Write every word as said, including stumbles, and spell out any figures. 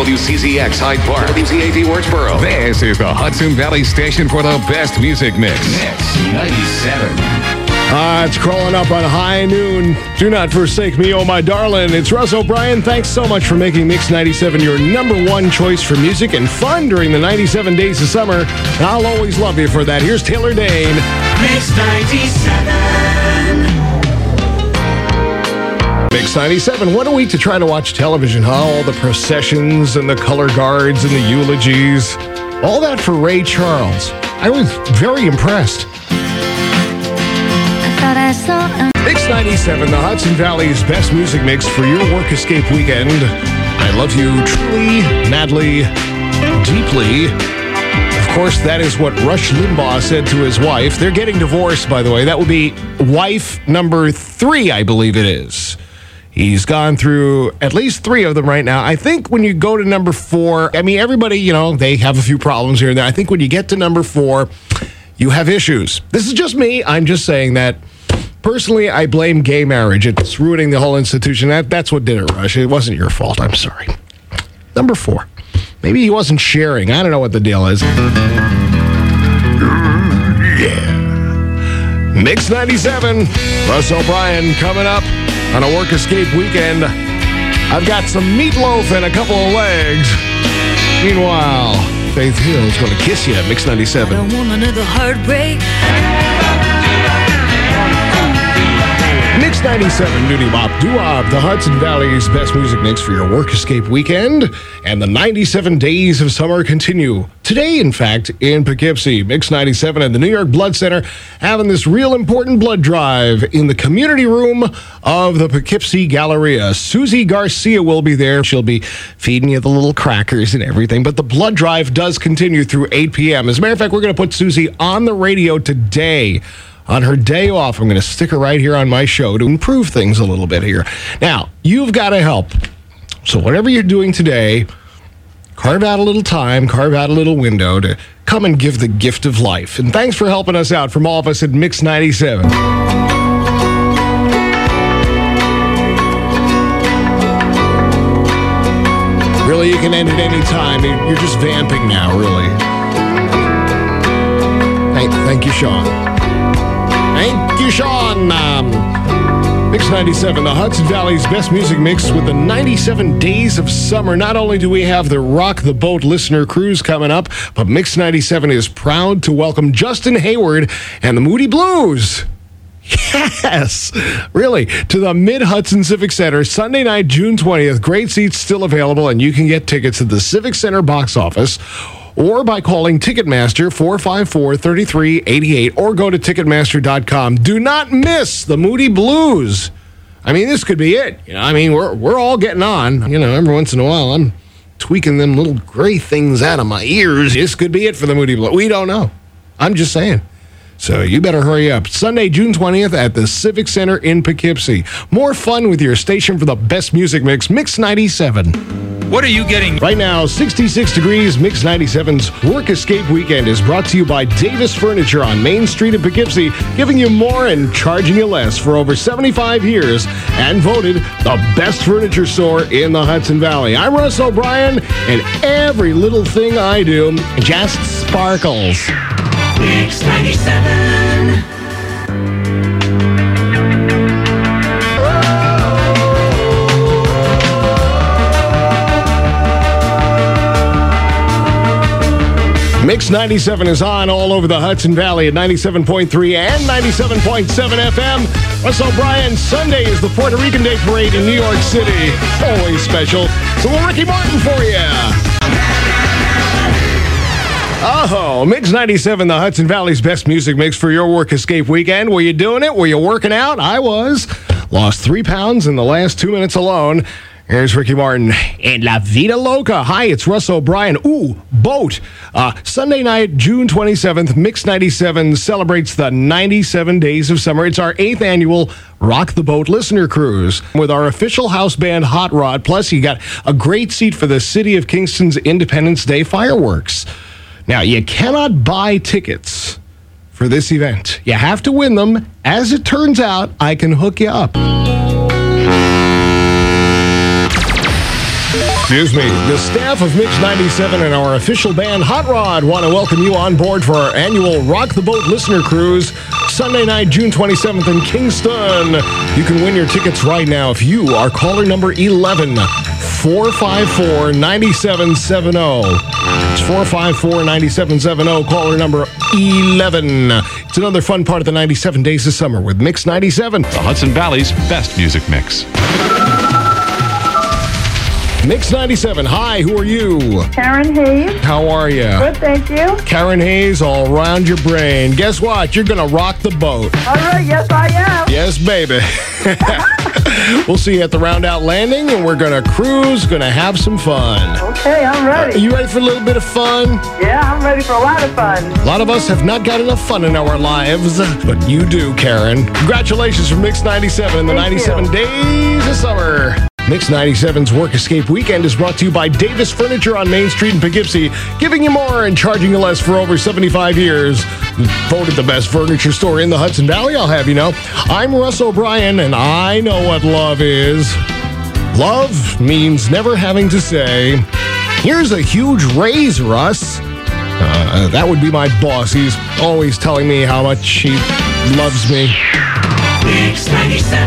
W C Z X Hyde Park, W Z A D Wardsboro. This is the Hudson Valley station for the best music mix. Mix ninety-seven. Ah, it's crawling up on high noon. Do not forsake me, oh my darling. It's Russ O'Brien. Thanks so much for making Mix ninety-seven your number one choice for music and fun during the ninety-seven days of summer. I'll always love you for that. Here's Taylor Dane. Mix ninety-seven. Mix ninety-seven. What a week to try to watch television, huh? All the processions and the color guards and the eulogies. All that for Ray Charles. I was very impressed. Mix ninety-seven, the Hudson Valley's best music mix for your work escape weekend. I love you truly, madly, deeply. Of course, that is what Rush Limbaugh said to his wife. They're getting divorced, by the way. That would be wife number three, I believe it is. He's gone through at least three of them right now. I think when you go to number four, I mean, everybody, you know, they have a few problems here and there. I think when you get to number four, you have issues. This is just me. I'm just saying that. Personally, I blame gay marriage. It's ruining the whole institution. That, that's what did it, Rush. It wasn't your fault. I'm sorry. Number four. Maybe he wasn't sharing. I don't know what the deal is. Yeah. Mix ninety-seven. Russ O'Brien coming up on a work escape weekend. I've got some meatloaf and a couple of legs. Meanwhile, Faith Hill's going to kiss you at Mix ninety-seven. I don't want another heartbreak. Mix ninety-seven, Nudie Bop Doo-Wop, the Hudson Valley's best music mix for your work escape weekend. And the ninety-seven days of summer continue. Today, in fact, in Poughkeepsie, Mix ninety-seven and the New York Blood Center having this real important blood drive in the community room of the Poughkeepsie Galleria. Susie Garcia will be there. She'll be feeding you the little crackers and everything. But the blood drive does continue through eight p.m. As a matter of fact, we're going to put Susie on the radio today. On her day off, I'm going to stick her right here on my show to improve things a little bit here. Now, you've got to help. So whatever you're doing today, carve out a little time, carve out a little window to come and give the gift of life. And thanks for helping us out from all of us at Mix ninety-seven. Really, you can end at any time. You're just vamping now, really. Thank, thank you, Sean. Thank you, Sean. Um, Mix ninety-seven, the Hudson Valley's best music mix with the ninety-seven days of summer. Not only do we have the Rock the Boat listener cruise coming up, but Mix ninety-seven is proud to welcome Justin Hayward and the Moody Blues. Yes, really, to the Mid-Hudson Civic Center, Sunday night, June twentieth. Great seats still available, and you can get tickets at the Civic Center box office or by calling Ticketmaster four five four, three three eight eight or go to Ticketmaster dot com. Do not miss the Moody Blues. I mean, this could be it. You know, I mean, we're we're all getting on. You know, every once in a while, I'm tweaking them little gray things out of my ears. This could be it for the Moody Blues. We don't know. I'm just saying. So you better hurry up. Sunday, June twentieth at the Civic Center in Poughkeepsie. More fun with your station for the best music mix, Mix ninety-seven. What are you getting? Right now, sixty-six degrees. Mix ninety-seven's Work Escape Weekend is brought to you by Davis Furniture on Main Street in Poughkeepsie, giving you more and charging you less for over seventy-five years and voted the best furniture store in the Hudson Valley. I'm Russ O'Brien, and every little thing I do just sparkles. Mix ninety-seven. Mix ninety-seven is on all over the Hudson Valley at ninety-seven point three and ninety-seven point seven F M. Russ O'Brien, Sunday is the Puerto Rican Day Parade in New York City. Always special. It's a little Ricky Martin for you. Oh, Mix ninety-seven, the Hudson Valley's best music mix for your work escape weekend. Were you doing it? Were you working out? I was. Lost three pounds in the last two minutes alone. Here's Ricky Martin and La Vida Loca. Hi, it's Russ O'Brien. Ooh, boat. Uh, Sunday night, June twenty-seventh, Mix ninety-seven celebrates the ninety-seven days of summer. It's our eighth annual Rock the Boat listener cruise with our official house band Hot Rod. Plus, you got a great seat for the City of Kingston's Independence Day fireworks. Now, you cannot buy tickets for this event. You have to win them. As it turns out, I can hook you up. Excuse me. The staff of Mix ninety-seven and our official band Hot Rod want to welcome you on board for our annual Rock the Boat Listener Cruise, Sunday night, June twenty-seventh in Kingston. You can win your tickets right now if you are caller number eleven, four five four, nine seven seven zero. It's four five four, nine seven seven zero, caller number eleven. It's another fun part of the ninety-seven Days of Summer with Mix ninety-seven. The Hudson Valley's best music mix. Mix ninety-seven. Hi, who are you? Karen Hayes. How are you? Good, thank you. Karen Hayes, all around your brain. Guess what? You're going to rock the boat. All right, yes, I am. Yes, baby. We'll see you at the Roundout Landing, and we're going to cruise, going to have some fun. Okay, I'm ready. Are you ready for a little bit of fun? Yeah, I'm ready for a lot of fun. A lot of us have not got enough fun in our lives, but you do, Karen. Congratulations from Mix ninety-seven and the Thank ninety-seven you. Days of Summer. Mix ninety-seven's Work Escape Weekend is brought to you by Davis Furniture on Main Street in Poughkeepsie, giving you more and charging you less for over seventy-five years. Voted the best furniture store in the Hudson Valley, I'll have you know. I'm Russ O'Brien, and I know what love is. Love means never having to say, here's a huge raise, Russ. Uh, that would be my boss. He's always telling me how much he loves me. Mix ninety-seven.